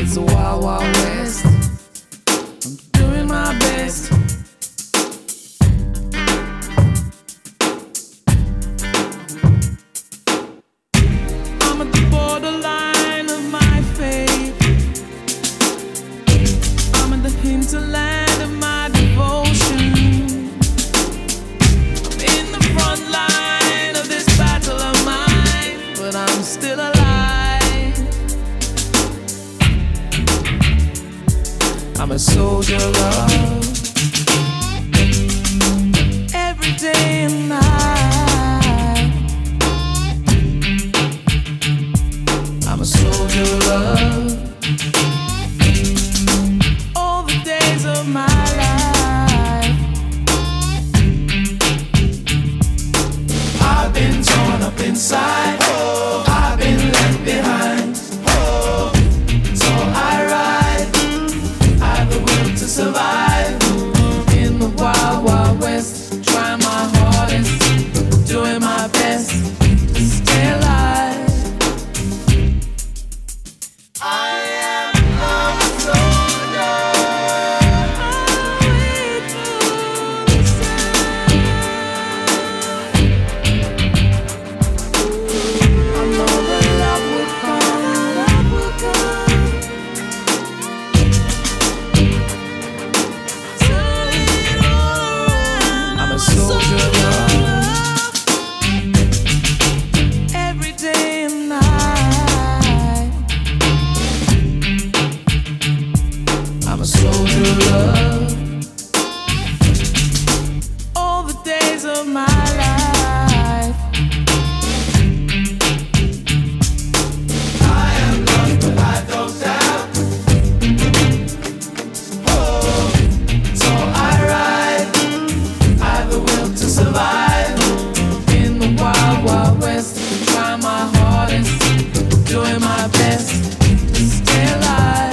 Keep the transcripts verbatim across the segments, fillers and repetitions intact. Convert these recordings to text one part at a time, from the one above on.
It's a wild, wild west. I'm doing my best. I'm at the borderline of my fate. I'm in the hinterland of my devotion. I'm in the front line of this battle of mine, but I'm still alive. I'm a soldier of love. Every day and night, I'm a soldier of love. All the days of my life, I've been torn up inside. Oh, I've been left behind. Oh, so I ride. I've the will to survive in the wild, wild west. Trying my hardest, doing my best to stay alive. I am a soldier. I wait for the sun. I know that love will come, love will come. Turn it all around. I'm a soldier of love. Every day and night, I'm a soldier of love. All the days of my life, I am lost, but I don't doubt. Oh, so I ride. I've the will to survive in the wild, wild west. Try my hardest, doing my best to stay alive.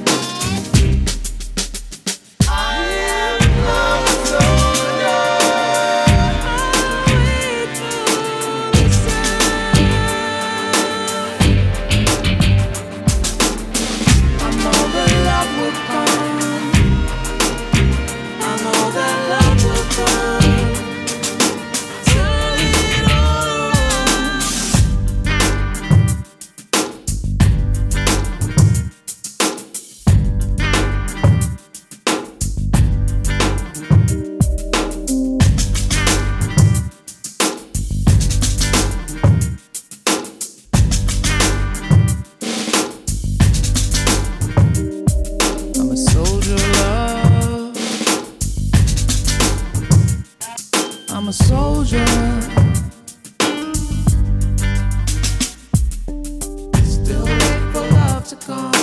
I am a soldier. I wait for the sun. I know that love will come. I know that love will come. Turn it all around. I'm a soldier of love. I'm a soldier. Still wait for love to come.